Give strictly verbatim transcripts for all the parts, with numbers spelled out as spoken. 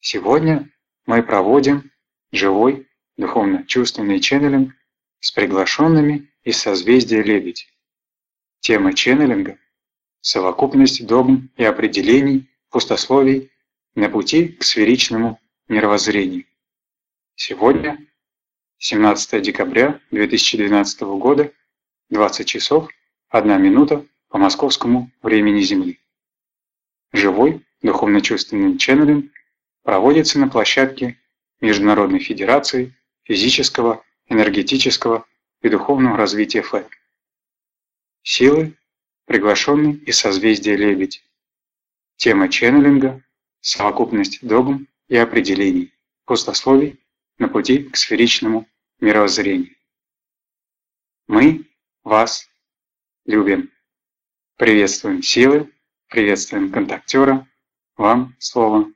Сегодня мы проводим живой духовно-чувственный ченнелинг с приглашенными из созвездия Лебедь. Тема ченнелинга – совокупность догм и определений, пустословий на пути к сферичному мировоззрению. Сегодня, семнадцатое декабря две тысячи двенадцатого года, двадцать часов одна минута по московскому времени Земли. Живой духовно-чувственный ченнелинг проводится на площадке Международной Федерации физического, энергетического и духовного развития ФЭД. Силы, приглашенные из созвездия Лебедь. Тема ченнелинга – совокупность догм и определений, пустословий на пути к сферичному мировоззрению. Мы вас любим. Приветствуем силы, приветствуем контактера. Вам слово.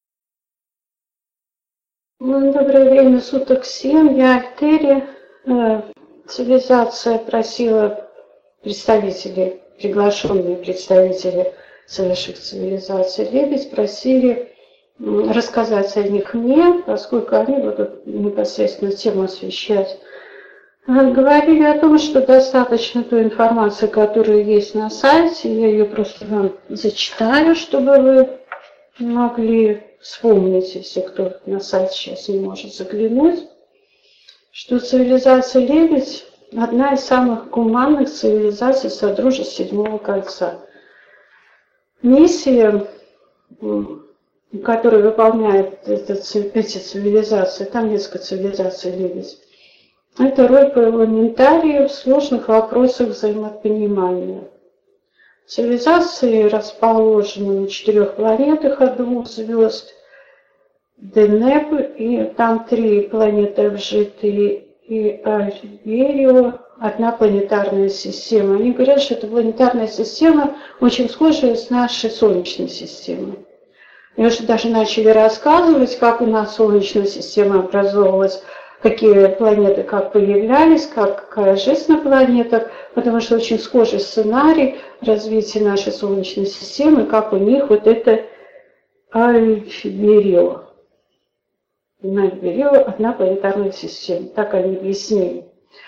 Доброе время суток всем. Я Альтери. Цивилизация просила представителей, приглашенные представители высших цивилизаций Лебедь, просили рассказать о них мне, поскольку они будут непосредственно тему освещать. Говорили о том, что достаточно той информации, которая есть на сайте, я ее просто вам зачитаю, чтобы вы могли вспомнить, если кто на сайт сейчас не может заглянуть, что цивилизация Лебедь – одна из самых гуманных цивилизаций Содружества Седьмого Кольца. Миссия, которую выполняют эти цивилизации, там несколько цивилизаций Лебедь, это роль парламентария в сложных вопросах взаимопонимания. Цивилизации расположены на четырех планетах от двух звезд Денеб, и там три планеты обжитые, и Альверио, одна планетарная система. Они говорят, что эта планетарная система очень схожая с нашей Солнечной системой. И уже даже начали рассказывать, как у нас Солнечная система образовалась, какие планеты как появлялись, как, какая жизнь на планетах, потому что очень схожий сценарий развития нашей Солнечной системы, как у них вот это Альверио. Альверио – одна планетарная система, так они объяснили.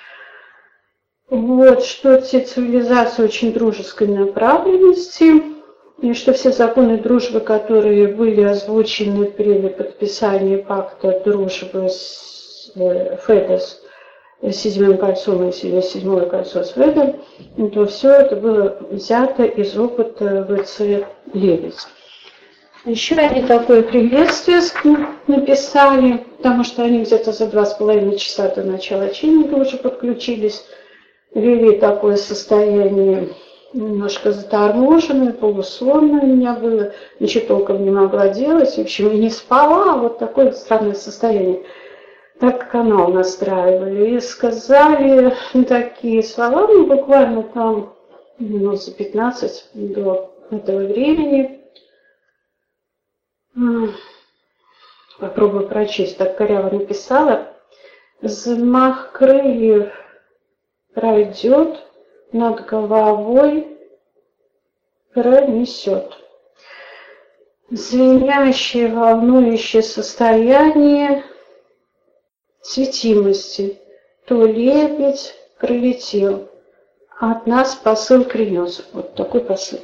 Вот, что эти цивилизации очень дружеской направленности, и что все законы дружбы, которые были озвучены при подписании пакта дружбы с ФЭДом, с Седьмым кольцом, и Седьмое кольцо с ФЭДом, то все это было взято из опыта ВЦ Лебедь. Еще они такое приветствие написали, потому что они где-то за два с половиной часа до начала ченнелинга уже подключились, вели такое состояние немножко заторможенное, полусонное у меня было, ничего толком не могла делать, в общем, и не спала, вот такое странное состояние. Так канал настраивали и сказали такие слова, ну, буквально там минут за пятнадцать до этого времени. Попробую прочесть, так коряво написала. Взмах крыльев пройдет, над головой пронесет. Звенящее, волнующее состояние светимости. То лебедь пролетел, а от нас посыл принес. Вот такой посыл.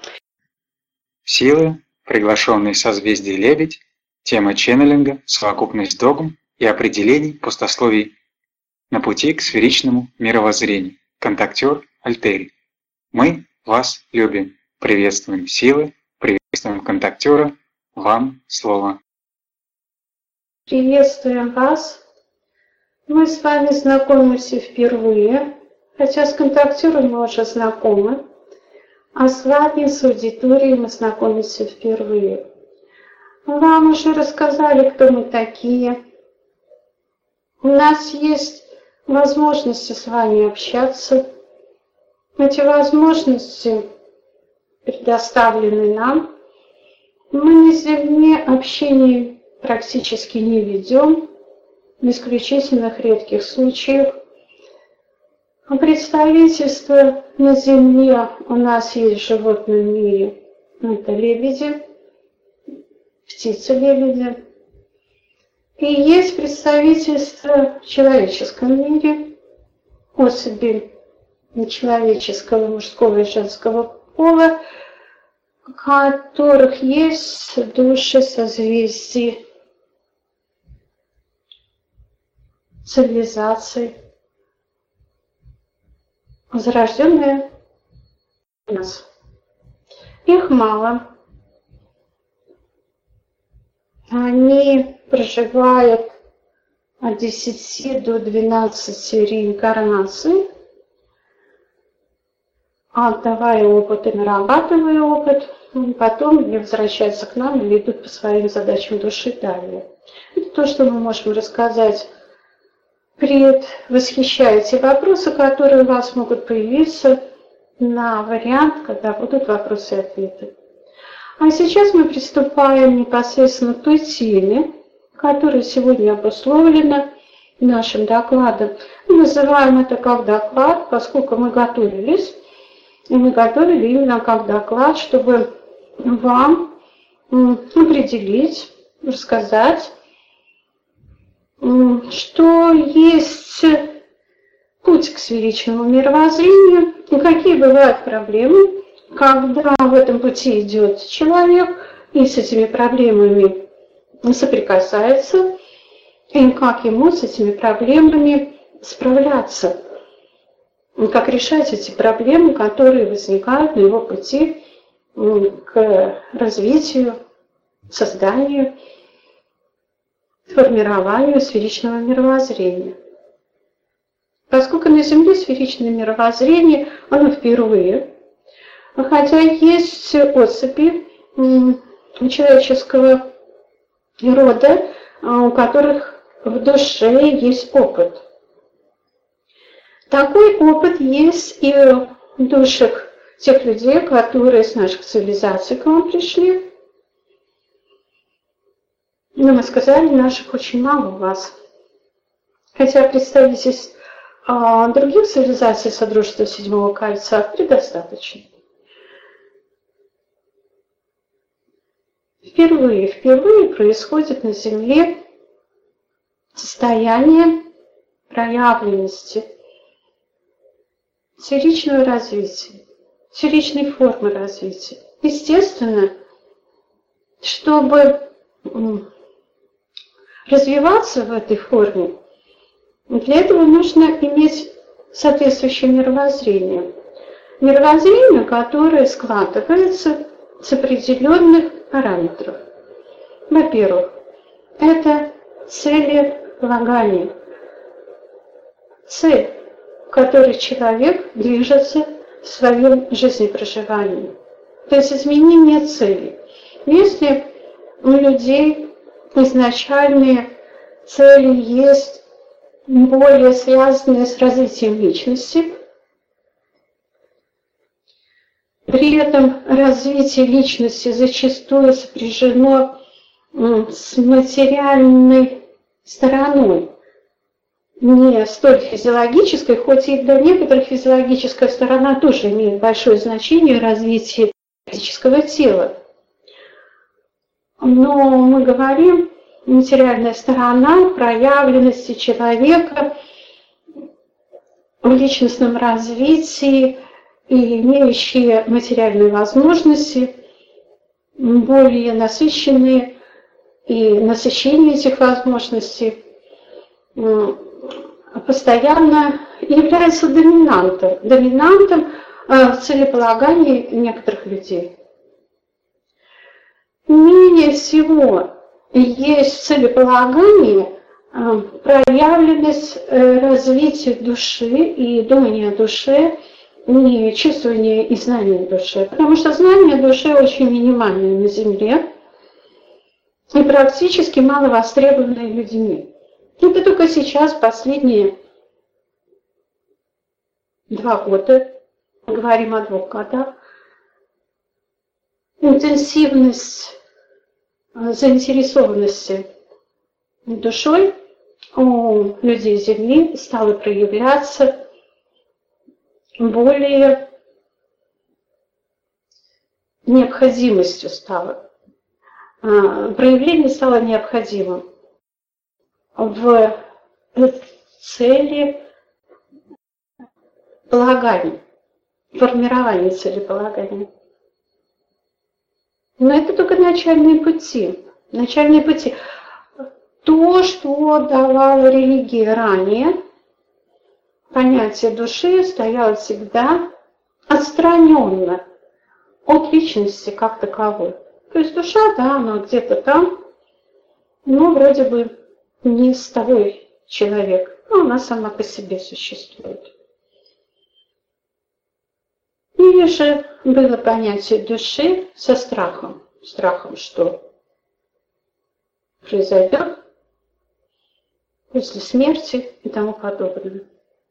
Силы, приглашенные созвездия Лебедь, тема ченнелинга, совокупность догм и определений, пустословий на пути к сферичному мировоззрению. Контактер Альтери. Мы вас любим. Приветствуем силы, приветствуем контактера. Вам слово. Приветствуем вас. Мы с вами знакомимся впервые, хотя с контактером мы уже знакомы. А с вами, с аудиторией, мы знакомимся впервые. Вам уже рассказали, кто мы такие. У нас есть возможности с вами общаться. Эти возможности предоставлены нам. Мы на Земле общение практически не ведем, в исключительных редких случаях. Представительство на Земле у нас есть в животном мире. Это лебеди, птицы-лебеди, И есть представительство в человеческом мире, особи человеческого, мужского и женского пола, у которых есть души созвездий цивилизаций, возрожденные у нас. Их мало. Они проживают от десяти до двенадцати реинкарнаций, отдавая опыт и нарабатывая опыт, потом они возвращаются к нам и идут по своим задачам души далее. Это то, что мы можем рассказать. Предвосхищая те вопросы, которые у вас могут появиться на вариант, когда будут вопросы и ответы. А сейчас мы приступаем непосредственно к той теме, которая сегодня обусловлена нашим докладом. Мы называем это как доклад, поскольку мы готовились, и мы готовили именно как доклад, чтобы вам определить, рассказать, что есть путь к сферичному мировоззрению и какие бывают проблемы, когда в этом пути идет человек и с этими проблемами соприкасается, и как ему с этими проблемами справляться, и как решать эти проблемы, которые возникают на его пути к развитию, созданию, формированию сферичного мировоззрения. Поскольку на Земле сферичное мировоззрение, оно впервые, хотя есть особи человеческого рода, у которых в душе есть опыт. Такой опыт есть и в душах тех людей, которые с наших цивилизаций к вам пришли. Но мы сказали, наших очень мало у вас. Хотя представителей а, других цивилизаций Содружества Седьмого Кольца предостаточно. Впервые, впервые происходит на Земле состояние проявленности сферичного развития, сферичной формы развития. Естественно, чтобы развиваться в этой форме, для этого нужно иметь соответствующее мировоззрение. Мировоззрение, которое складывается с определенных параметров. Во-первых, это целеполагание. Цель, к которой человек движется в своем жизнепроживании. То есть изменение цели. Если у людей изначальные цели есть более связанные с развитием личности, при этом развитие личности зачастую сопряжено с материальной стороной, не столь физиологической, хоть и для некоторых физиологическая сторона тоже имеет большое значение в развитии физического тела. Но мы говорим, материальная сторона проявленности человека в личностном развитии и имеющие материальные возможности, более насыщенные, и насыщение этих возможностей постоянно является доминантом, доминантом в целеполагании некоторых людей. Менее всего есть в целеполагании проявленность развития души и думания о душе, и чувствования и знания души. Потому что знание души очень минимальное на Земле и практически мало востребованное людьми. Это только сейчас, последние два года, мы говорим о двух годах, интенсивность заинтересованности душой у людей Земли стала проявляться более необходимостью стало. Проявление стало необходимым. в цели полагания, формирования целеполагания. Но это только начальные пути. Начальные пути. То, что давала религия ранее, понятие души стояло всегда отстраненно от личности как таковой. То есть душа, да, она где-то там, но вроде бы не с тобой человек, но она сама по себе существует. Или же было понятие души со страхом. Страхом, что произойдет после смерти и тому подобное.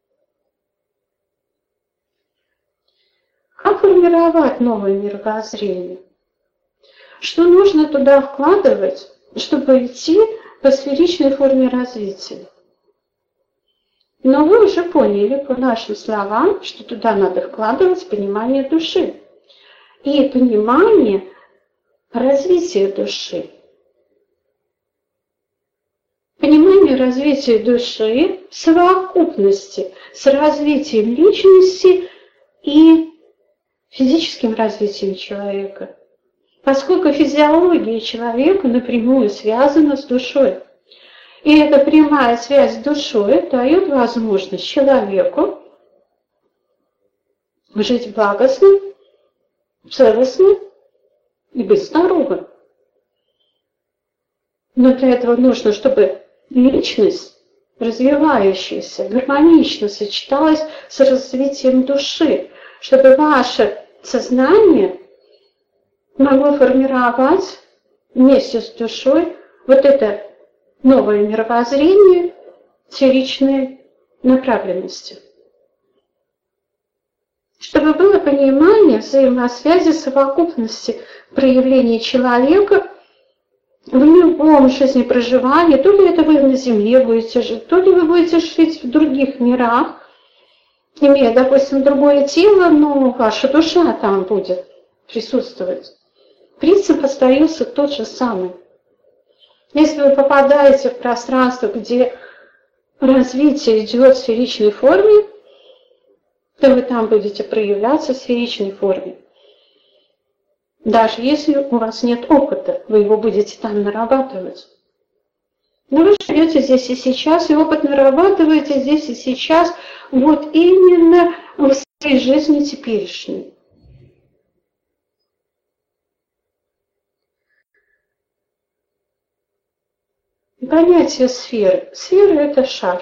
Как формировать новое мировоззрение? Что нужно туда вкладывать, чтобы идти по сферичной форме развития? Но вы уже поняли по нашим словам, что туда надо вкладывать понимание души и понимание развития души. Понимание развития души в совокупности с развитием личности и физическим развитием человека, поскольку физиология человека напрямую связана с душой. И эта прямая связь с душой дает возможность человеку жить благостно, целостно и быть здоровым. Но для этого нужно, чтобы личность, развивающаяся, гармонично сочеталась с развитием души, чтобы ваше сознание могло формировать вместе с душой вот это новое мировоззрение сферичной направленности. Чтобы было понимание взаимосвязи, совокупности проявлений человека в любом жизнепроживании, то ли это вы на Земле будете жить, то ли вы будете жить в других мирах, имея, допустим, другое тело, но ваша душа там будет присутствовать. Принцип остается тот же самый. Если вы попадаете в пространство, где развитие идет в сферичной форме, то вы там будете проявляться в сферичной форме. Даже если у вас нет опыта, вы его будете там нарабатывать. Но вы живете здесь и сейчас, и опыт нарабатываете здесь и сейчас, вот именно в своей жизни теперешней. Понятие сферы. Сфера – это шар.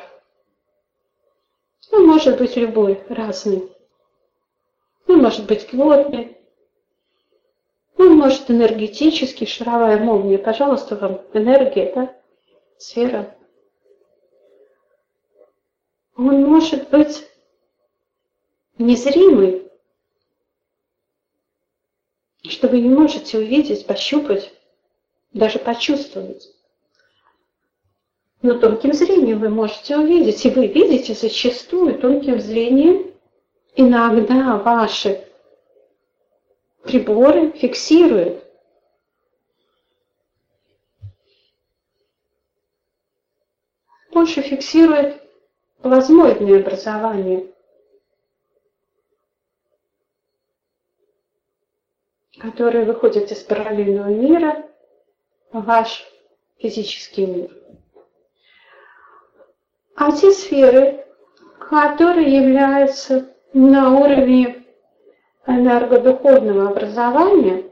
Он может быть любой, разный. Он может быть плотный. Он может энергетический, шаровая молния. Пожалуйста, вам энергия, да? Сфера. Он может быть незримый, что вы не можете увидеть, пощупать, даже почувствовать. Но тонким зрением вы можете увидеть, и вы видите зачастую тонким зрением иногда ваши приборы фиксируют. Больше фиксирует плазмоидное образование, которое выходит из параллельного мира в ваш физический мир. А те сферы, которые являются на уровне энергодуховного образования,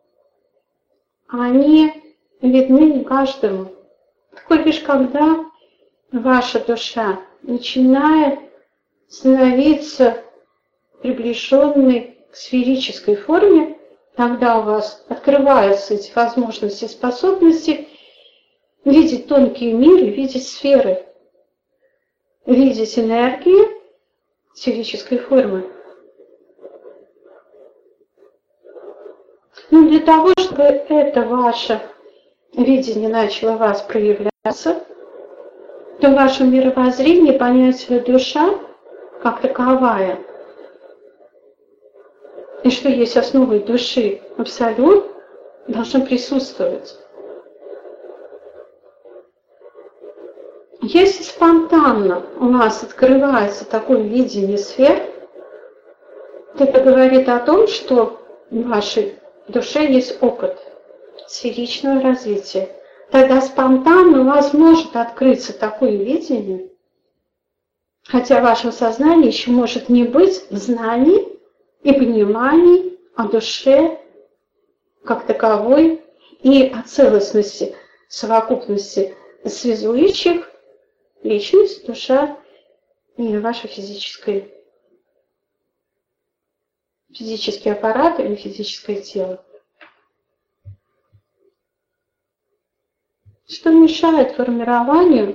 они видны не каждому. Только лишь когда ваша душа начинает становиться приближенной к сферической форме, тогда у вас открываются эти возможности и способности видеть тонкие миры, видеть сферы, видеть энергии сферической формы. Но для того, чтобы это ваше видение начало у вас проявляться, то в вашем мировоззрении понятие душа как таковая, и что есть основой души абсолют, должно присутствовать. Если спонтанно у нас открывается такое видение сфер, это говорит о том, что в вашей душе есть опыт сферичного развития. Тогда спонтанно у вас может открыться такое видение, хотя в вашем сознании еще может не быть знаний и пониманий о душе как таковой и о целостности, совокупности связующих личность, душа и ваше физическое, физический аппарат или физическое тело. Что мешает формированию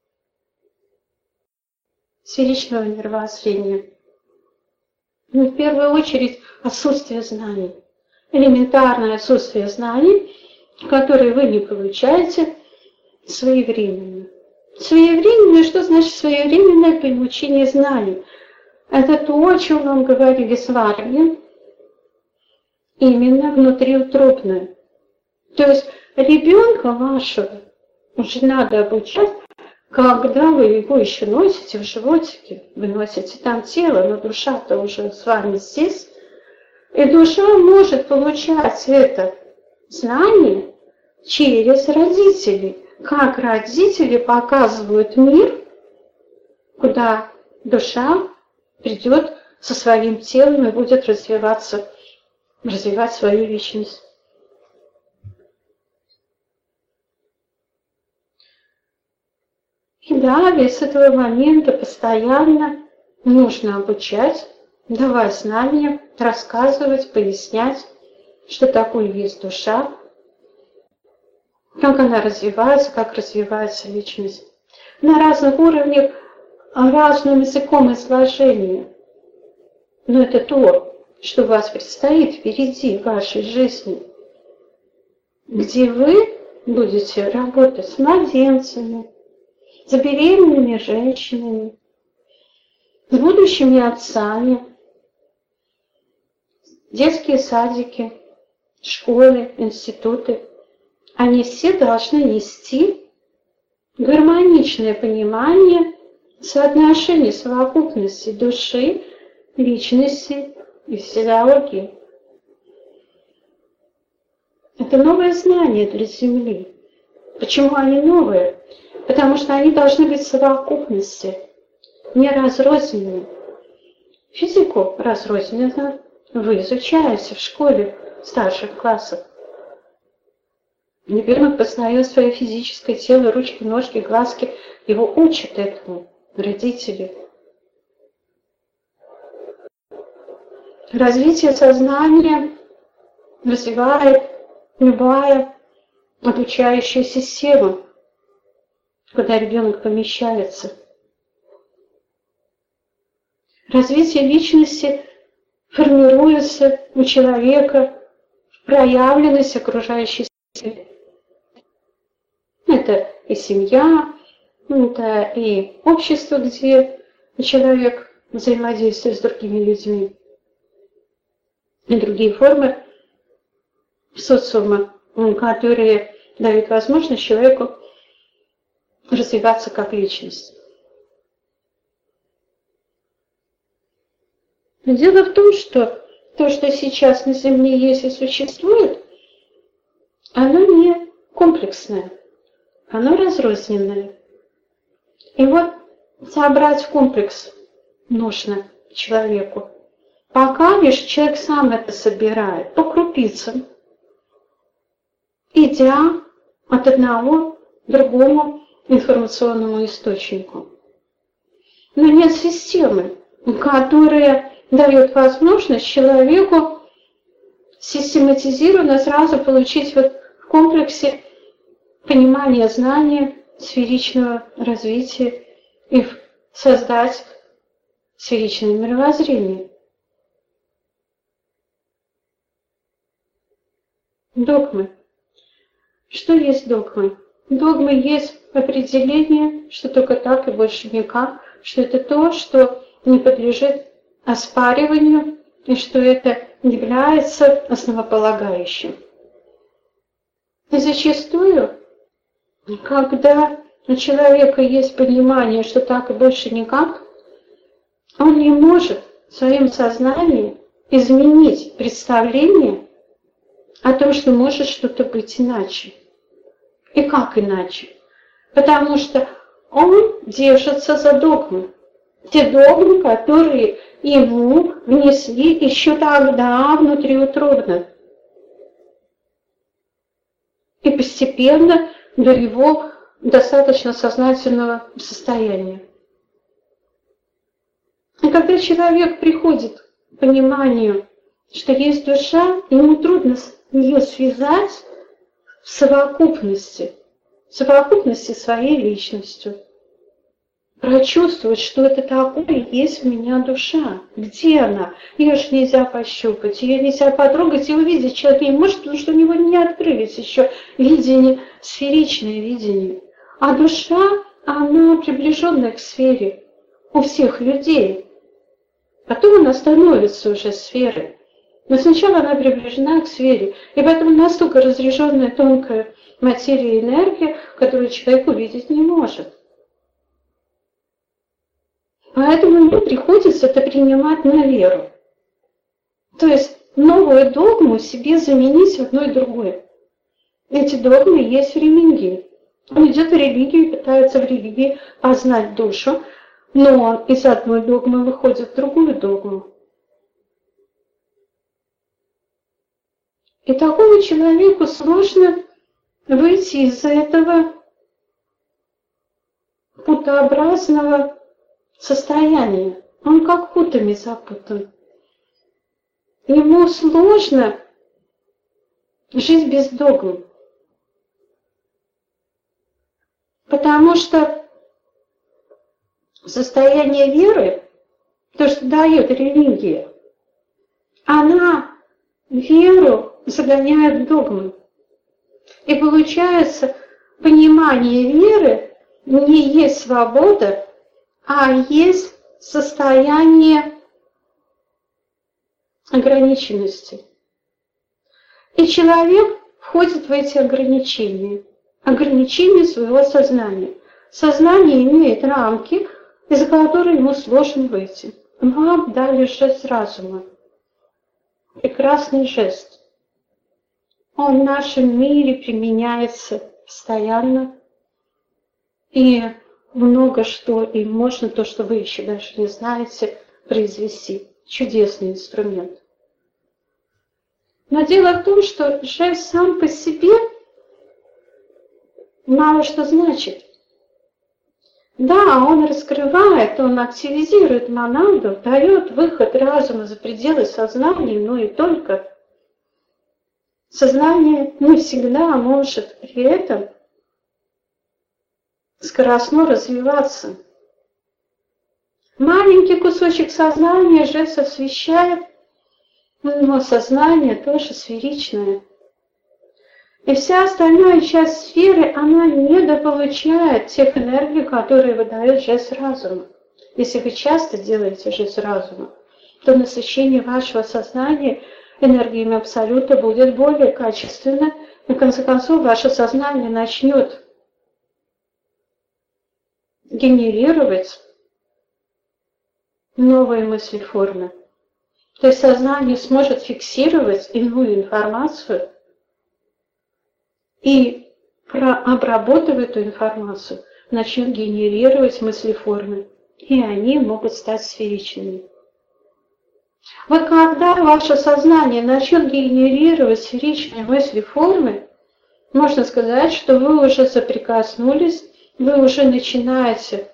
сферичного мировоззрения? Ну, в первую очередь отсутствие знаний. Элементарное отсутствие знаний, которые вы не получаете своевременно. Своевременное, что значит своевременное получение знаний? Это то, о чем нам говорили с вами, именно внутриутробное. То есть ребенка вашего уже надо обучать, когда вы его еще носите в животике, вы носите там тело, но душа-то уже с вами здесь. И душа может получать это знание через родителей. Как родители показывают мир, куда душа придет со своим телом и будет развиваться, развивать свою личность. И да, с этого момента постоянно нужно обучать, давать знания, рассказывать, пояснять, что такое есть душа, как она развивается, как развивается личность. На разных уровнях, разным языком изложения. Но это то, что у вас предстоит впереди в вашей жизни, где вы будете работать с младенцами, с беременными женщинами, с будущими отцами, детские садики, школы, институты. Они все должны нести гармоничное понимание соотношения совокупности души, личности и физиологии. Это новое знание для Земли. Почему они новые? Потому что они должны быть в совокупности, не разрозненные. Физику разрозненно вы изучаете в школе в старших классах. Ребенок познает свое физическое тело, ручки, ножки, глазки. Его учат этому родители. Развитие сознания развивает любая обучающая система, куда ребенок помещается. Развитие личности формируется у человека в проявленность окружающей среды. Это и семья, это и общество, где человек взаимодействует с другими людьми, и другие формы социума, которые дают возможность человеку развиваться как личность. Но дело в том, что то, что сейчас на Земле есть и существует, оно не комплексное, оно разрозненное. И вот собрать комплекс нужно человеку. Пока лишь человек сам это собирает, по крупицам, идя от одного к другому информационному источнику. Но нет системы, которая дает возможность человеку систематизированно сразу получить вот в комплексе понимание знания, сферичного развития и создать сферичное мировоззрение. Догмы. Что есть догмы? Догмы есть определение, что только так и больше никак, что это то, что не подлежит оспариванию и что это является основополагающим. И зачастую, когда у человека есть понимание, что так и больше никак, он не может в своем сознании изменить представление о том, что может что-то быть иначе. И как иначе? Потому что он держится за догмы. Те догмы, которые ему внесли еще тогда внутриутробно. И постепенно до его достаточно сознательного состояния. И когда человек приходит к пониманию, что есть душа, ему трудно ее связать в совокупности, в совокупности своей личностью. Прочувствовать, что это такое есть в меня душа. Где она? Ее же нельзя пощупать, ее нельзя потрогать и увидеть. Человек не может, потому что у него не открылись еще видение, сферичное видение. А душа, она приближенная к сфере у всех людей. Потом она становится уже сферой. Но сначала она приближена к сфере. И поэтому настолько разряженная тонкая материя и энергия, которую человек увидеть не может. Поэтому ему приходится это принимать на веру. То есть новую догму себе заменить одной другой. Эти догмы есть в религии. Он идет в религию и пытается в религии познать душу, но он из одной догмы выходит в другую догму. И такому человеку сложно выйти из этого путообразного состояния. Он как путами запутан. Ему сложно жить без догм. Потому что состояние веры, то, что дает религия, она веру загоняет в догмы. И получается, понимание веры не есть свобода, а есть состояние ограниченности. И человек входит в эти ограничения, ограничения своего сознания. Сознание имеет рамки, из-за которых ему сложно выйти. Вам дали жест разума. Прекрасный жест. Он в нашем мире применяется постоянно. И много что, и можно то, что вы еще даже не знаете, произвести. Чудесный инструмент. Но дело в том, что жест сам по себе мало что значит. Да, он раскрывает, он активизирует монаду, дает выход разума за пределы сознания, но и только. Сознание не всегда может при этом скоростно развиваться. Маленький кусочек сознания жест освещает, но сознание тоже сферичное. И вся остальная часть сферы, она недополучает тех энергий, которые выдает жест разума. Если вы часто делаете жест разума, то насыщение вашего сознания энергиями Абсолюта будет более качественно, и в конце концов ваше сознание начнет генерировать новые мыслеформы. То есть сознание сможет фиксировать иную информацию и, обработав эту информацию, начнет генерировать мыслеформы, и они могут стать сферичными. Вот когда ваше сознание начнет генерировать сферичные мыслеформы, можно сказать, что вы уже соприкоснулись, вы уже начинаете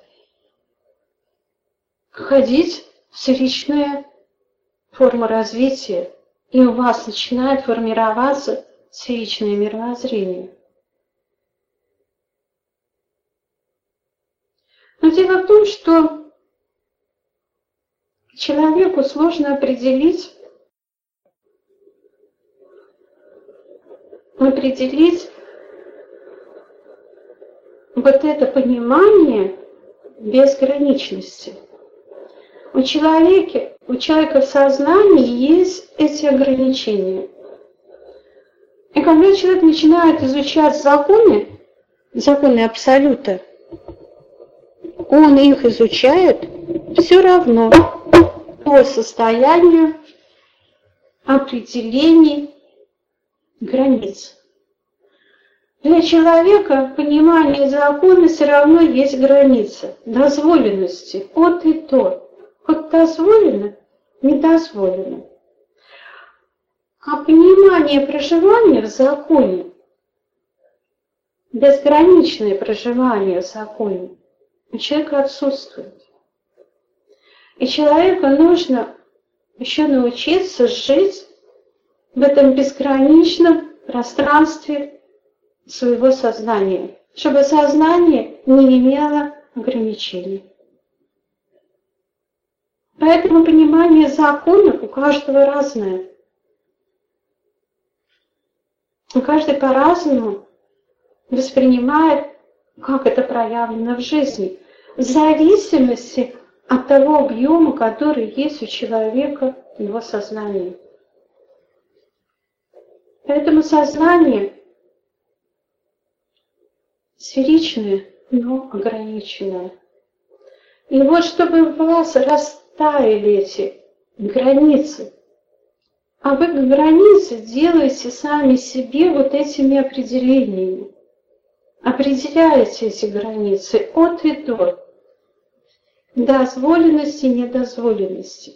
ходить в сферичные формы развития, и у вас начинает формироваться сферичное мировоззрение. Но дело в том, что человеку сложно определить, определить вот это понимание безграничности. У человека, у человека в сознании есть эти ограничения. И когда человек начинает изучать законы, законы Абсолюта, он их изучает, все равно по состоянию определений границ. Для человека понимание закона все равно есть граница дозволенности, от и до. Вот дозволено, не дозволено. А понимание проживания в законе, безграничное проживание в законе, у человека отсутствует. И человеку нужно еще научиться жить в этом безграничном пространстве своего сознания, чтобы сознание не имело ограничений. Поэтому понимание закона у каждого разное. И каждый по-разному воспринимает, как это проявлено в жизни, в зависимости от того объема, который есть у человека в его сознании. Поэтому сознание сферичное, но ограниченное. И вот чтобы в вас растаяли эти границы, а вы границы делаете сами себе вот этими определениями. Определяете эти границы от и до. Дозволенности и недозволенности.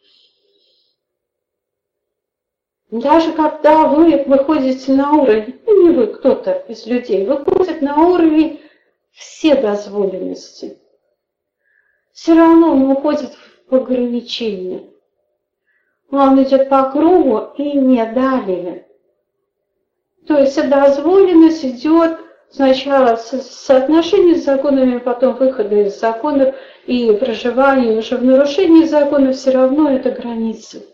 Даже когда вы выходите на уровень, ну не вы, кто-то из людей, выходит на уровень все дозволенности, все равно он уходит в ограничения. Он идет по кругу и не далее. То есть дозволенность идет сначала соотношение с законами, потом выхода из законов и проживание уже в нарушении законов, все равно это границы.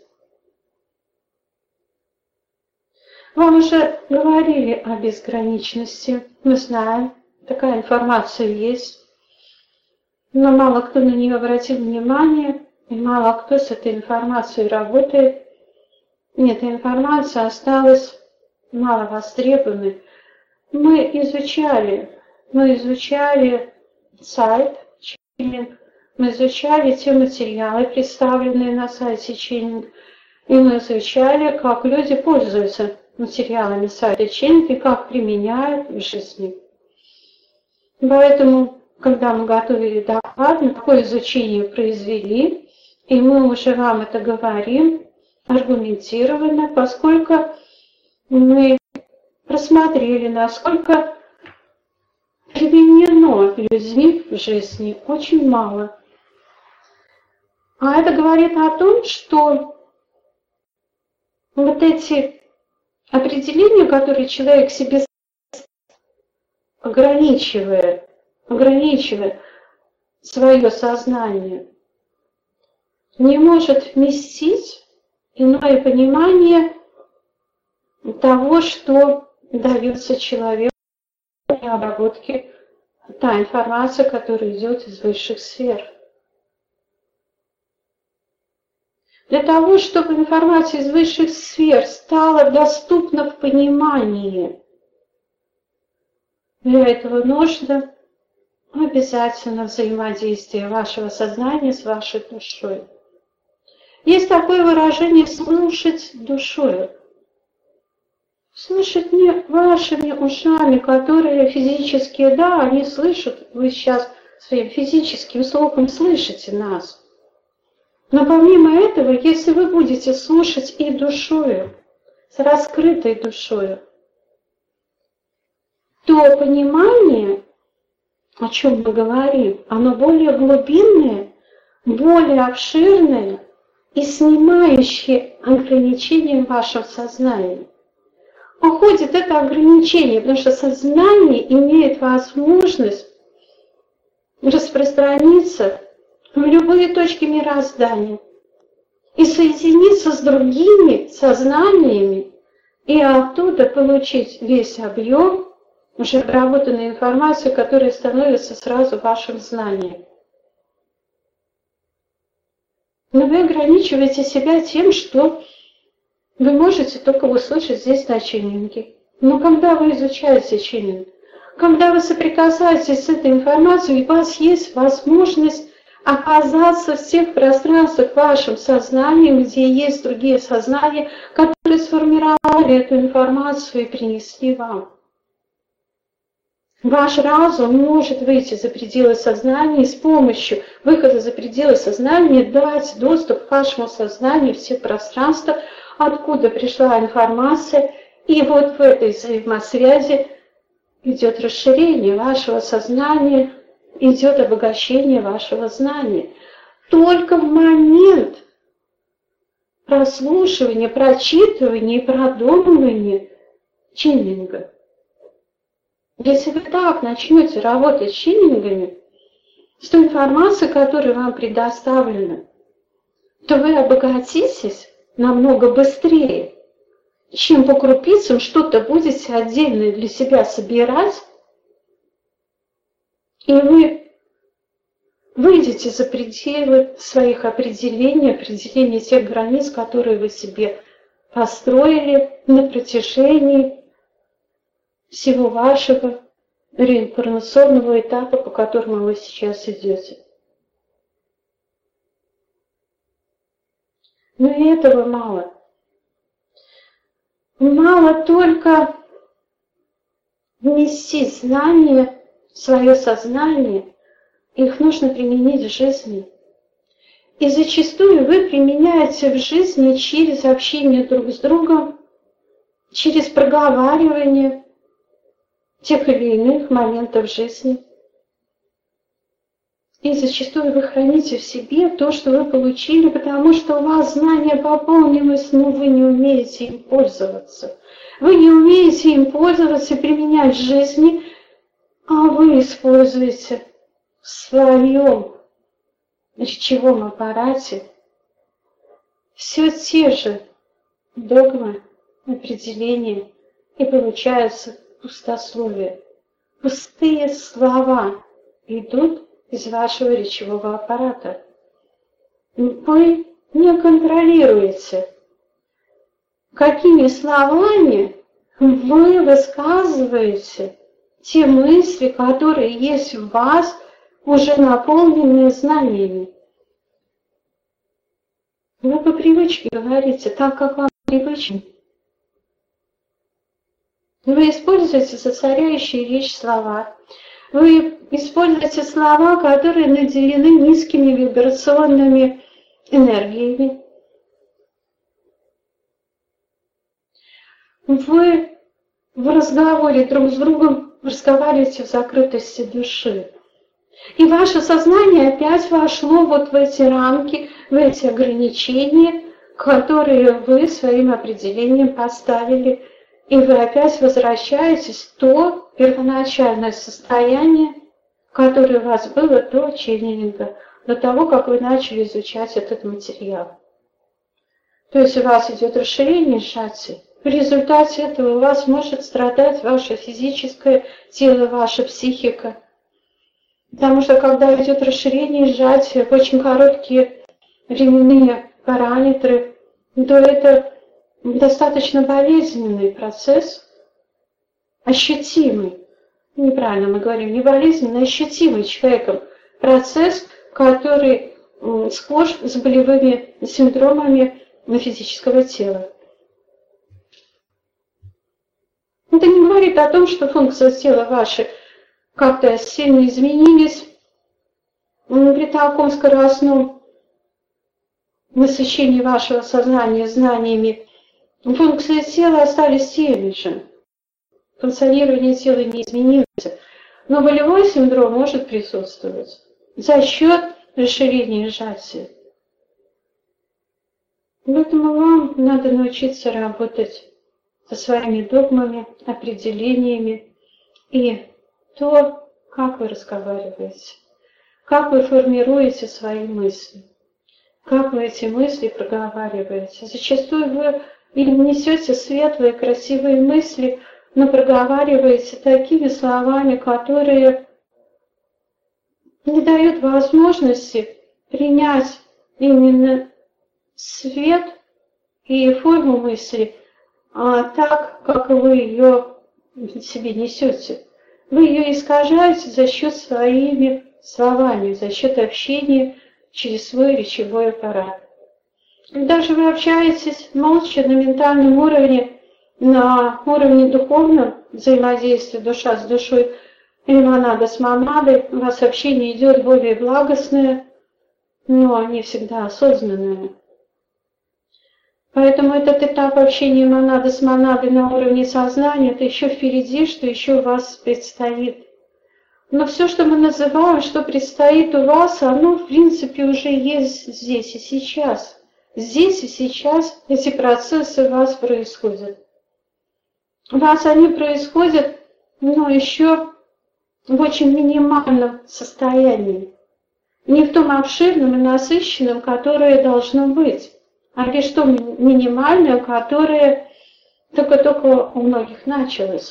Вам уже говорили о безграничности, мы знаем, такая информация есть, но мало кто на нее обратил внимание, и мало кто с этой информацией работает. И эта информация осталась мало востребованной. Мы изучали, мы изучали сайт Ченнинг, мы изучали те материалы, представленные на сайте Ченнинг, и мы изучали, как люди пользуются материалами сайта Ченнинг и как применяют в жизни. Поэтому, когда мы готовили доклад, мы такое изучение произвели, и мы уже вам это говорим аргументированно, поскольку мы просмотрели, насколько применено людьми в жизни очень мало. А это говорит о том, что вот эти определения, которые человек себе ограничивая, ограничивая свое сознание, не может вместить иное понимание того, что дается человеку для обработки, та информация, которая идет из высших сфер. Для того, чтобы информация из высших сфер стала доступна в понимании, для этого нужно обязательно взаимодействие вашего сознания с вашей душой. Есть такое выражение «слушать душой». Слышать не вашими ушами, которые физически, да, они слышат, вы сейчас своим физическим слухом слышите нас. Но помимо этого, если вы будете слушать и душою, с раскрытой душою, то понимание, о чем мы говорим, оно более глубинное, более обширное и снимающее ограничения в вашем сознании. Уходит это ограничение, потому что сознание имеет возможность распространиться в любые точки мироздания и соединиться с другими сознаниями и оттуда получить весь объем уже обработанной информации, которая становится сразу вашим знанием. Но вы ограничиваете себя тем, что вы можете только услышать здесь на Ченнинге. Но когда вы изучаете Ченнинг, Когда вы соприкасаетесь с этой информацией, у вас есть возможность оказаться в тех пространствах в вашем сознании, где есть другие сознания, которые сформировали эту информацию и принесли вам. Ваш разум может выйти за пределы сознания и с помощью выхода за пределы сознания дать доступ к вашему сознанию в все пространства, откуда пришла информация, и вот в этой взаимосвязи идет расширение вашего сознания, идет обогащение вашего знания. Только в момент прослушивания, прочитывания и продумывания ченнелинга. Если вы так начнете работать с ченнелингами, с той информацией, которая вам предоставлена, то вы обогатитесь намного быстрее, чем по крупицам что-то будете отдельно для себя собирать, и вы выйдете за пределы своих определений, определения тех границ, которые вы себе построили на протяжении всего вашего реинкарнационного этапа, по которому вы сейчас идете. Но и этого мало. Мало только внести знания в свое сознание, их нужно применить в жизни. И зачастую вы применяете в жизни через общение друг с другом, через проговаривание тех или иных моментов жизни. И зачастую вы храните в себе то, что вы получили, потому что у вас знание пополнилось, но вы не умеете им пользоваться. Вы не умеете им пользоваться и применять в жизни, а вы используете в своем речевом аппарате все те же догмы, определения, и получается пустословие. Пустые слова идут из вашего речевого аппарата. Вы не контролируете, какими словами вы высказываете те мысли, которые есть в вас, уже наполненные знаниями. Вы по привычке говорите так, как вам привычно. Вы используете засоряющие речь слова. Вы используете слова, которые наделены низкими вибрационными энергиями. Вы в разговоре друг с другом разговариваете в закрытости души. И ваше сознание опять вошло вот в эти рамки, в эти ограничения, которые вы своим определением поставили. И вы опять возвращаетесь в то первоначальное состояние, которое у вас было до ченнелинга, до того, как вы начали изучать этот материал. То есть у вас идет расширение сжатия. В результате этого у вас может страдать ваше физическое тело, ваша психика. Потому что когда идет расширение сжатия, очень короткие временные параметры, то это достаточно болезненный процесс, ощутимый, неправильно мы говорим, не болезненный, а ощутимый человеком процесс, который схож с болевыми синдромами физического тела. Это не говорит о том, что функции тела ваши как-то сильно изменились при таком скоростном насыщении вашего сознания знаниями. Функции тела остались теми же. Функционирование тела не изменилось. Но болевой синдром может присутствовать за счет расширения сжатия. Поэтому вам надо научиться работать со своими догмами, определениями и то, как вы разговариваете, как вы формируете свои мысли, как вы эти мысли проговариваете. Зачастую вы или несете светлые, красивые мысли, но проговариваете такими словами, которые не дают возможности принять именно свет и форму мысли а так, как вы ее себе несете. Вы ее искажаете за счет своими словами, за счет общения через свой речевой аппарат. Когда же вы общаетесь молча на ментальном уровне, на уровне духовном взаимодействия душа с душой или монада с монадой, у вас общение идет более благостное, но не всегда осознанное. Поэтому этот этап общения монады с монадой на уровне сознания, это еще впереди, что еще у вас предстоит. Но все, что мы называем, что предстоит у вас, оно в принципе уже есть здесь и сейчас. Здесь и сейчас эти процессы у вас происходят. У вас они происходят, но еще в очень минимальном состоянии. Не в том обширном и насыщенном, которое должно быть, а лишь в том минимальном, которое только-только у многих началось.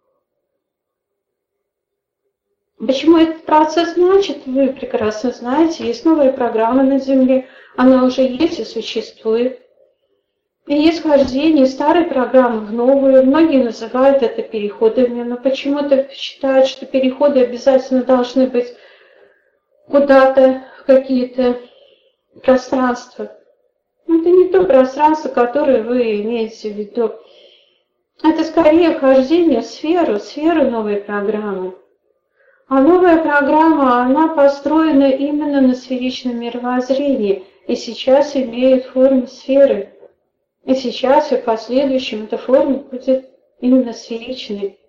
Почему этот процесс начат, вы прекрасно знаете. Есть новая программа на Земле, она уже есть и существует. И есть вхождение старой программы в новую. Многие называют это переходами, но почему-то считают, что переходы обязательно должны быть куда-то, в какие-то пространства. Но это не то пространство, которое вы имеете в виду. Это скорее вхождение в сферу, сферу новой программы. А новая программа, она построена именно на сферичном мировоззрении, и сейчас имеет форму сферы. И сейчас, и в последующем эта форма будет именно сферичной.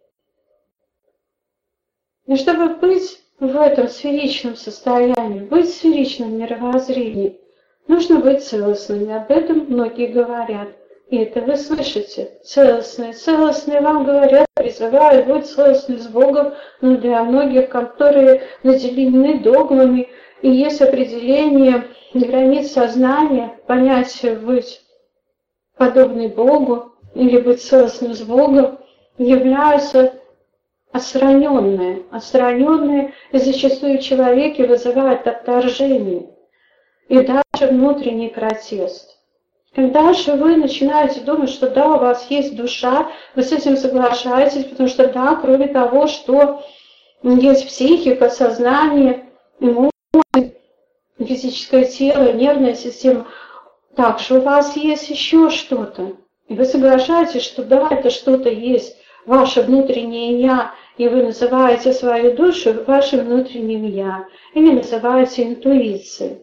И чтобы быть в этом сферичном состоянии, быть в сферичном мировоззрении, нужно быть целостными. Об этом многие говорят. И это вы слышите. Целостные. Целостные вам говорят, призывают быть целостны с Богом, но для многих, которые наделены догмами, и есть определение границ сознания, понятие быть подобный Богу или быть целостным с Богом, являются отстраненные. Отстраненные и зачастую в человеке вызывают отторжение и даже внутренний протест. Когда же вы начинаете думать, что да, у вас есть душа, вы с этим соглашаетесь, потому что да, кроме того, что есть психика, сознание, эмоции, физическое тело, нервная система, также у вас есть еще что-то. И вы соглашаетесь, что да, это что-то есть, ваше внутреннее «я», и вы называете свою душу вашим внутренним «я», или называете интуицией.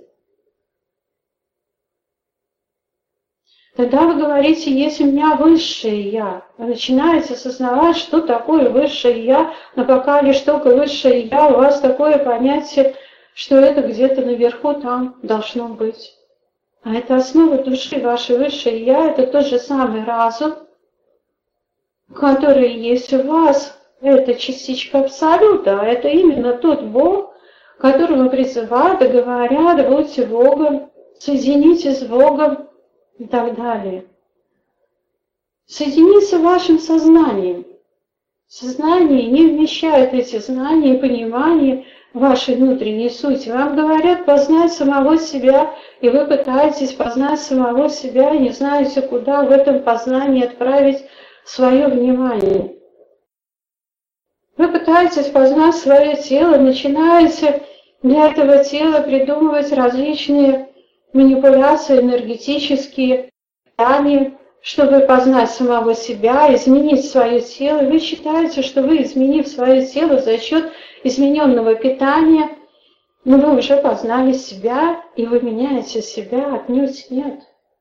Тогда вы говорите, есть у меня высшее «я». Вы начинаете осознавать, что такое высшее «я», но пока лишь только высшее «я», у вас такое понятие, что это где-то наверху там должно быть. А это основа души, ваше высшее «я», это тот же самый разум, который есть у вас. Это частичка Абсолюта, а это именно тот Бог, которого призывают и говорят, будьте Богом, соединитесь с Богом, и так далее. Соединиться вашим сознанием. Сознание не вмещает эти знания и понимание вашей внутренней сути. Вам говорят познать самого себя, и вы пытаетесь познать самого себя, и не знаете, куда в этом познании отправить свое внимание. Вы пытаетесь познать свое тело, начинаете для этого тела придумывать различные манипуляции энергетические, питание, чтобы познать самого себя, изменить свое тело. Вы считаете, что вы, изменив свое тело за счет измененного питания, но вы уже познали себя, и вы меняете себя, отнюдь нет.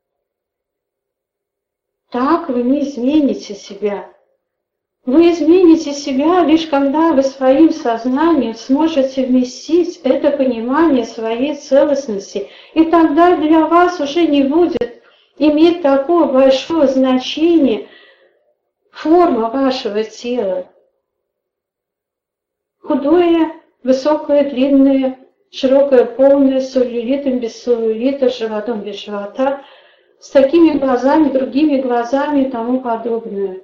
Так вы не измените себя. Вы измените себя лишь когда вы своим сознанием сможете вместить это понимание своей целостности. И тогда для вас уже не будет иметь такого большого значения форма вашего тела. Худое, высокое, длинное, широкое, полное, с целлюлитом, без целлюлита, с животом, без живота, с такими глазами, другими глазами и тому подобное.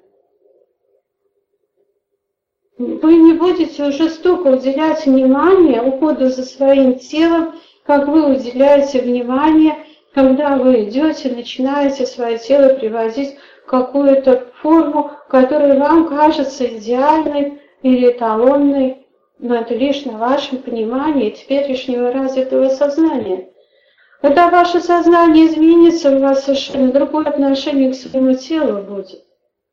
Вы не будете уже столько уделять внимание уходу за своим телом, как вы уделяете внимание, когда вы идете, начинаете свое тело приводить в какую-то форму, которая вам кажется идеальной, или эталонный, но это лишь на вашем понимании теперешнего развитого сознания. Когда ваше сознание изменится, у вас совершенно другое отношение к своему телу будет.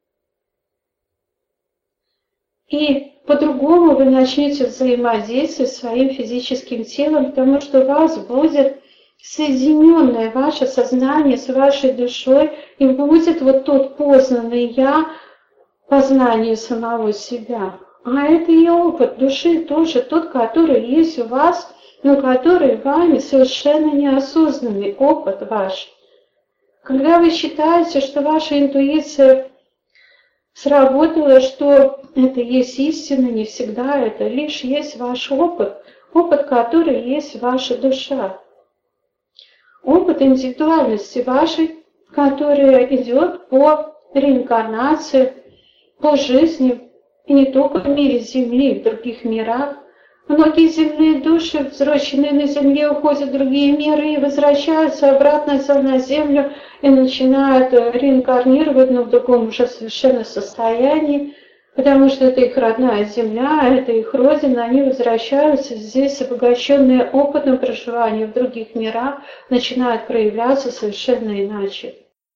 И по-другому вы начнете взаимодействовать с своим физическим телом, потому что у вас будет соединенное ваше сознание с вашей душой, и будет вот тот познанный «я», познание самого себя. А это и опыт души тоже, тот, который есть у вас, но который вами совершенно неосознанный опыт ваш. Когда вы считаете, что ваша интуиция сработала, что это есть истина, не всегда это, лишь есть ваш опыт, опыт, который есть ваша душа. Опыт индивидуальности вашей, которая идет по реинкарнации, по жизни, и не только в мире Земли, и в других мирах. Многие земные души, взросленные на Земле, уходят в другие миры и возвращаются обратно на Землю и начинают реинкарнировать, но в другом уже совершенно состоянии, потому что это их родная Земля, это их родина, они возвращаются здесь, обогащенные опытом проживания в других мирах, начинают проявляться совершенно иначе.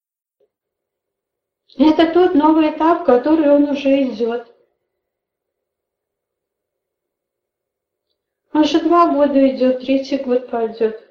Это тот новый этап, в который он уже идет. Он же два года идет, третий год пойдет.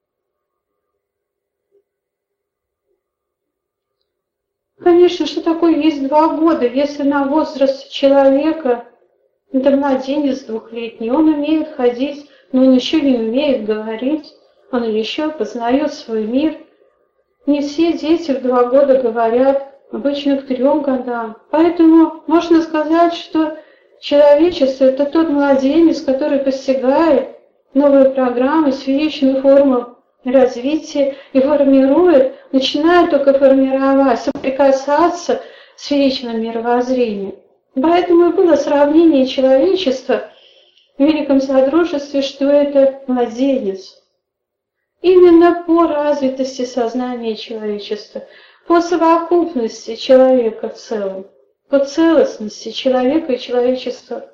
Конечно, что такое есть два года, если на возраст человека, это младенец двухлетний, он умеет ходить, но он еще не умеет говорить, он еще познает свой мир. Не все дети в два года говорят, обычно к трем годам. Поэтому можно сказать, что человечество – это тот младенец, который постигает новые программы, сферичную форму развития и формирует, начинает только формировать, соприкасаться с сферичным мировоззрением. Поэтому и было сравнение человечества в Великом Содружестве, что это младенец. Именно по развитости сознания человечества, по совокупности человека в целом, по целостности человека и человечества.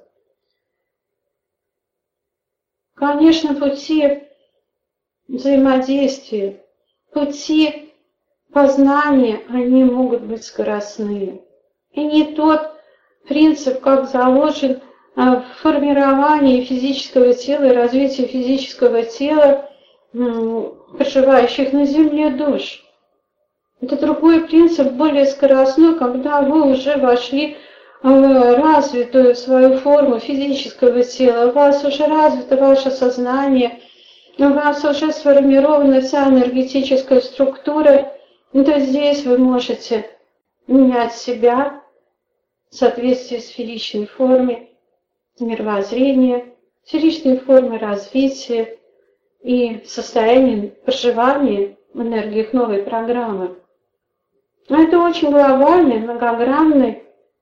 Конечно, пути взаимодействия, пути познания, они могут быть скоростные. И не тот принцип, как заложен в формировании физического тела и развитии физического тела проживающих на Земле душ. Это другой принцип, более скоростной, когда вы уже вошли в развитую свою форму физического тела, у вас уже развито ваше сознание, у вас уже сформирована вся энергетическая структура, то здесь вы можете менять себя в соответствии с сферичной формой мировоззрения, сферичной формой развития и состоянием проживания в энергиях новой программы. Но это очень глобальный, многогранный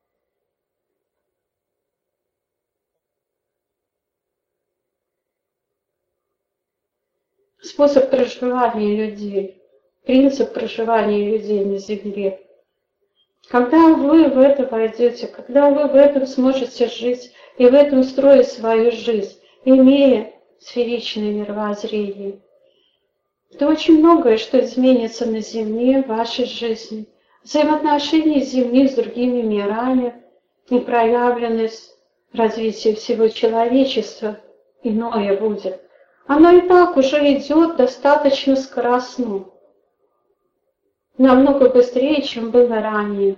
способ проживания людей, принцип проживания людей на Земле. Когда вы в это войдете, когда вы в этом сможете жить и в этом строить свою жизнь, имея сферичное мировоззрение, то очень многое, что изменится на Земле в вашей жизни. Взаимоотношения Земли с другими мирами и проявленность развития всего человечества иное будет. Оно и так уже идет достаточно скоростно, намного быстрее, чем было ранее.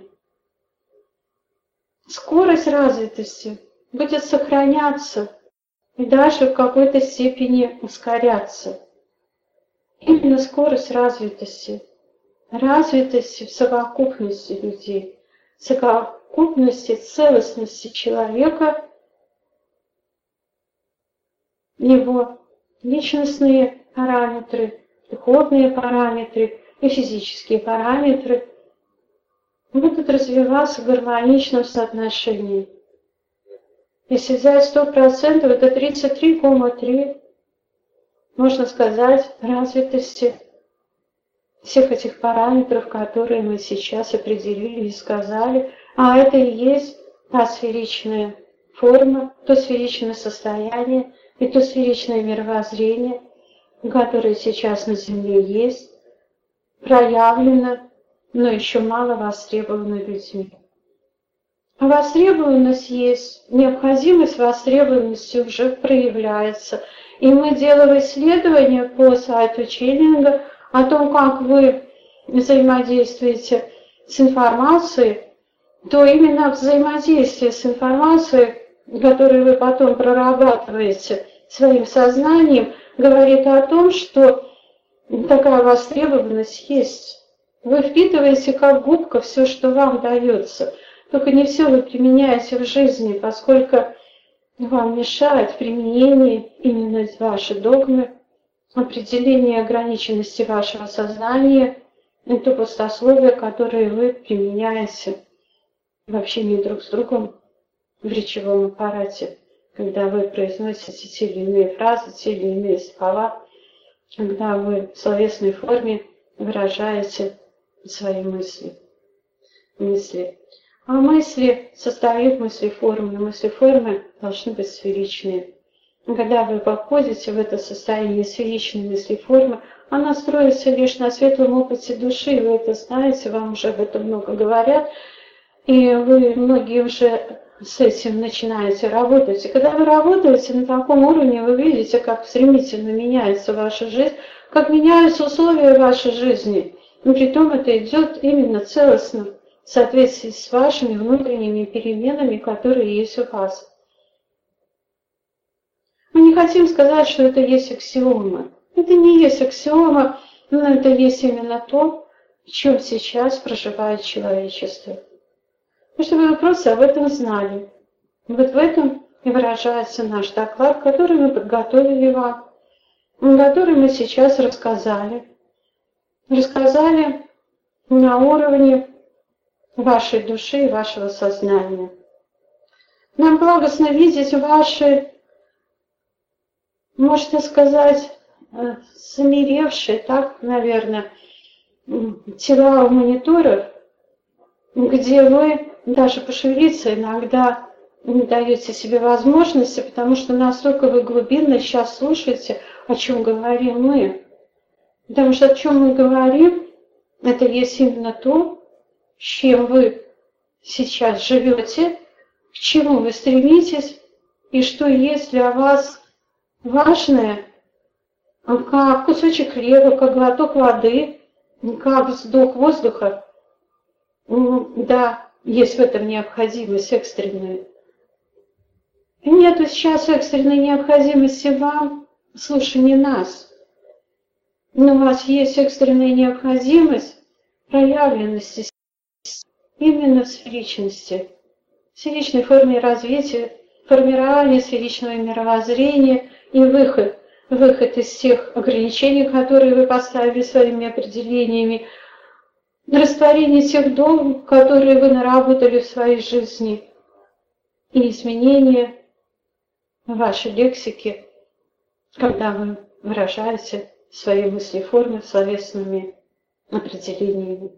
Скорость развитости будет сохраняться и даже в какой-то степени ускоряться. Именно скорость развитости, развитости в совокупности людей, в совокупности целостности человека, его личностные параметры, духовные параметры и физические параметры будут развиваться в гармоничном соотношении. Если взять сто процентов, это тридцать три целых три десятых, можно сказать, развитости всех этих параметров, которые мы сейчас определили и сказали. А это и есть та сферичная форма, то сферичное состояние и то сферичное мировоззрение, которое сейчас на Земле есть, проявлено, но еще мало востребовано людьми. А востребованность есть, необходимость востребованности уже проявляется. И мы делали исследования по сайту Челленга о том, как вы взаимодействуете с информацией, то именно взаимодействие с информацией, которую вы потом прорабатываете своим сознанием, говорит о том, что такая востребованность есть. Вы впитываете как губка все, что вам дается. Только не все вы применяете в жизни, поскольку вам мешает применение именно ваши догмы, определение ограниченности вашего сознания и то пустословие, которое вы применяете в общении друг с другом в речевом аппарате, когда вы произносите те или иные фразы, те или иные слова, когда вы в словесной форме выражаете свои мысли. мысли. А мысли состоят мыслеформы, мыслеформы должны быть сферичные. Когда вы походите в это состояние сферичной мыслеформы, она строится лишь на светлом опыте души, вы это знаете, вам уже об этом много говорят, и вы многие уже с этим начинаете работать. И когда вы работаете на таком уровне, вы видите, как стремительно меняется ваша жизнь, как меняются условия вашей жизни. Но притом это идет именно целостно, в соответствии с вашими внутренними переменами, которые есть у вас. Мы не хотим сказать, что это есть аксиома. Это не есть аксиома, но это есть именно то, в чем сейчас проживает человечество. И чтобы вы просто об этом знали. Вот в этом и выражается наш доклад, который мы подготовили вам, который мы сейчас рассказали. Рассказали на уровне вашей души и вашего сознания. Нам благостно видеть ваши, можно сказать, замеревшие, так, наверное, тела у мониторов, где вы даже пошевелиться иногда не даете себе возможности, потому что настолько вы глубинно сейчас слушаете, о чем говорим мы. Потому что о чем мы говорим, это есть именно то, с чем вы сейчас живете, к чему вы стремитесь, и что есть для вас важное, как кусочек хлеба, как глоток воды, как вздох воздуха. Да, есть в этом необходимость экстренная. Нету сейчас экстренной необходимости вам в слушании нас. Но у вас есть экстренная необходимость проявленности именно в сферичности, в сферичной форме развития, формирования сферичного мировоззрения и выход, выход из тех ограничений, которые вы поставили своими определениями, растворение тех догм, которые вы наработали в своей жизни, и изменение вашей лексики, когда вы выражаете свои мыслеформы словесными определениями.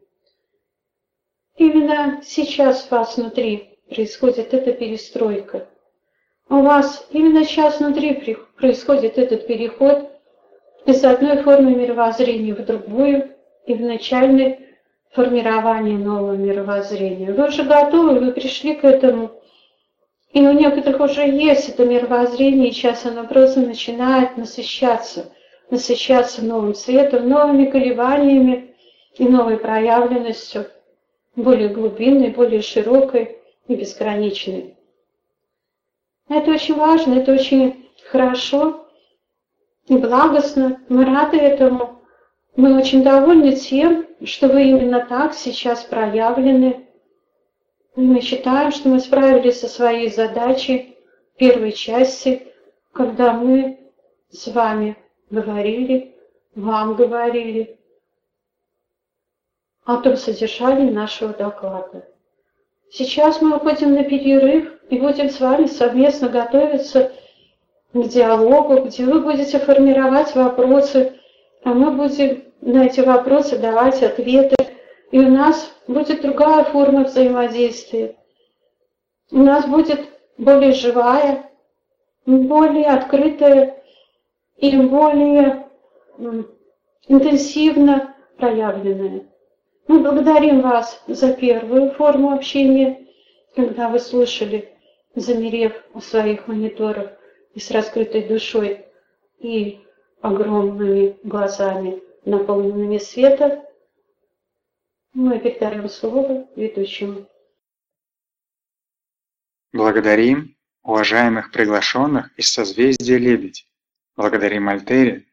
Именно сейчас у вас внутри происходит эта перестройка. У вас именно сейчас внутри происходит этот переход из одной формы мировоззрения в другую и в начальное формирование нового мировоззрения. Вы уже готовы, вы пришли к этому. И у некоторых уже есть это мировоззрение, и сейчас оно просто начинает насыщаться, насыщаться новым светом, новыми колебаниями и новой проявленностью, более глубинной, более широкой и безграничной. Это очень важно, это очень хорошо и благостно. Мы рады этому. Мы очень довольны тем, что вы именно так сейчас проявлены. Мы считаем, что мы справились со своей задачей первой части, когда мы с вами говорили, вам говорили о том содержании нашего доклада. Сейчас мы уходим на перерыв и будем с вами совместно готовиться к диалогу, где вы будете формировать вопросы, а мы будем на эти вопросы давать ответы. И у нас будет другая форма взаимодействия. У нас будет более живая, более открытая и более интенсивно проявленная. Мы благодарим вас за первую форму общения, когда вы слушали, замерев у своих мониторов и с раскрытой душой и огромными глазами, наполненными света. Мы передаем слово ведущему. Благодарим уважаемых приглашенных из созвездия Лебедь. Благодарим Альтери